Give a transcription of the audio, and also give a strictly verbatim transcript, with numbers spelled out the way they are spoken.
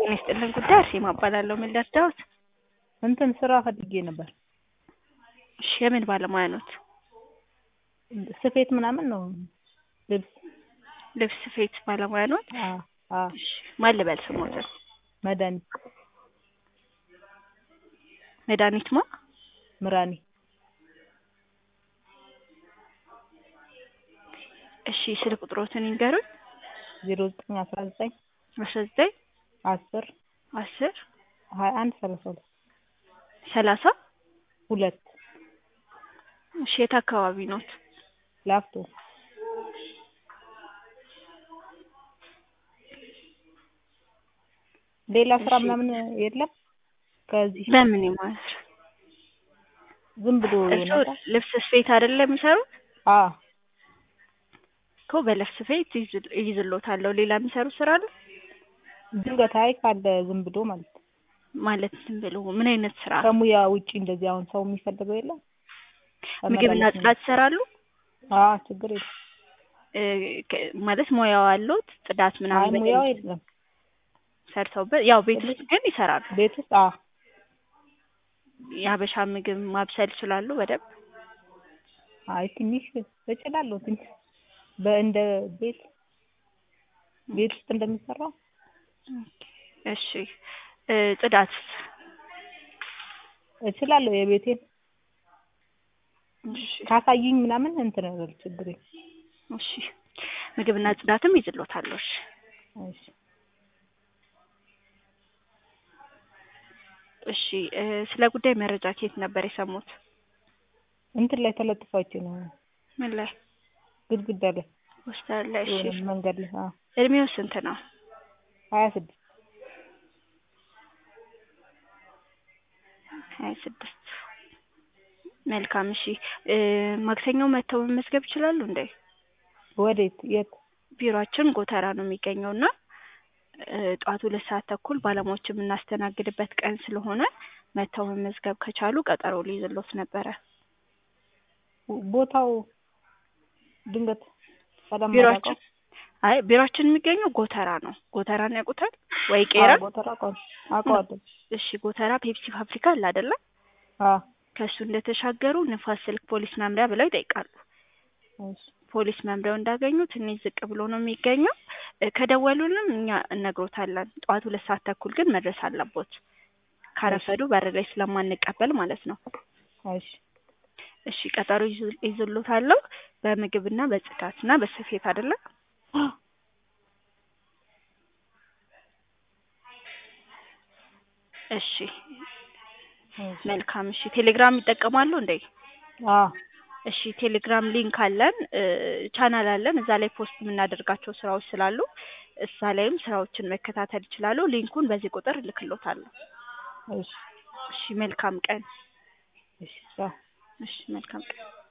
ጤና ይስጥልን ጉዳይ አርሴማ እባላለሁ። ምን ልርዳዎት? እንትን ስራ ፈልጌ ነበር። እሺ የምን ባለሙያ ኖት? ስፌት ምናምን ነው ልብስ ልብስ ስፌት ባለሙያ ኖት? አዎ አዎ። እሺ ማን ልበል ስሞትን? መድኃኒት መድኃኒት ማ? ምራኔ። እሺ ስልክ ቁጥሮትን ይንገሩኝ። ዜሮ ዘጠኝ አስራ ዘጠኝ አስራ ዘጠኝ አስር አስር ሀያ አንድ ሰላሳ ሁለት ሰላሳ ሁለት እሺ የት አካባቢ ኖት? ላፍቶ። ሌላ ስራ ምናምን የለም? ከዚህ ለምን ይማር? ዝም ብሎ እርስዎ ልብስ ስፌት አይደለም የሚሰሩት? አዎ እኮ በልብስ ስፌት ይይዝልዎታለሁ። ሌላ የሚሰሩት ስራ አለ? ድንገት አይ ካለ ዝም ብሎ ማለት ነው። ማለት ዝም ብሎ ምን አይነት ስራ? ከሙያ ውጪ እንደዚህ አሁን ሰው የሚፈልገው የለም? ምግብና ጽዳት ይሰራሉ? አዎ ችግር የለም። ማለት ሙያው አለዎት? ጽዳት ምናምን አይ ሙያው የለም። ሰርተውበት ያው ቤት ውስጥ ግን ይሰራሉ? ቤት ውስጥ አዎ። የሀበሻ ምግብ ማብሰል ይችላሉ በደንብ? አይ ትንሽ እችላለሁ ትንሽ በእንደ ቤት ቤት ውስጥ እንደሚሰራው። እሺ ጽዳትስ? እችላለሁ የቤቴን እሺ ካሳዩኝ ምናምን እንትን ነው ችግር የለም። እሺ ምግብና ጽዳትም ይዝልዎታለሁ። እሺ እሺ እሺ ስለ ጉዳይ መረጃ ከየት ነበር የሰሙት? እንትን ላይ ተለጥፋችሁ ነው። ምን ላይ? ግድግዳ ላይ ፖስተር ላይ። እሺ መንገድ ላይ። አዎ እድሜው ስንት ነው? ሀያ ስድስት ሀያ ስድስት መልካም። እሺ ማክሰኞ መተው መመዝገብ ይችላሉ እንዴ? ወዴት የት? ቢሮአችን ጎተራ ነው የሚገኘውና ጠዋት ሁለት ሰዓት ተኩል ባለሙያዎች የምናስተናግድበት ቀን ስለሆነ መተው መመዝገብ ከቻሉ ቀጠሮ ሊይዝልዎት ነበረ። ቦታው ድንገት ሰላም ቢሮአችን አይ ቢሮአችን የሚገኘው ጎተራ ነው። ጎተራን ያውቁታል ወይ? ቄራ ጎተራ አውቀዋለሁ። እሺ ጎተራ ፔፕሲ ፋብሪካ አለ አይደለ? አዎ ከሱ እንደተሻገሩ ንፋስ ስልክ ፖሊስ መምሪያ ብለው ይጠይቃሉ። እሺ ፖሊስ መምሪያው እንዳገኙ ትንሽ ዝቅ ብሎ ነው የሚገኘው። ከደወሉንም እኛ እነግሮታለን። ጠዋት ሁለት ሰዓት ተኩል ግን መድረስ አለቦት። ካረፈዱ በር ላይ ስለማንቀበል ማለት ነው። እሺ እሺ ቀጠሮ ይዝልዎታለሁ። በምግብና በጽዳትና በስፌት አይደለ? እሺ መልካም። እሺ ቴሌግራም ይጠቀማሉ እንዴ? አዎ እሺ ቴሌግራም ሊንክ አለን፣ ቻናል አለን። እዛ ላይ ፖስት የምናደርጋቸው ስራዎች ስላሉ እዛ ላይም ስራዎችን መከታተል ይችላሉ። ሊንኩን በዚህ ቁጥር እልክልዎታለሁ። እሺ እሺ መልካም ቀን። እሺ ቻው። እሺ መልካም ቀን።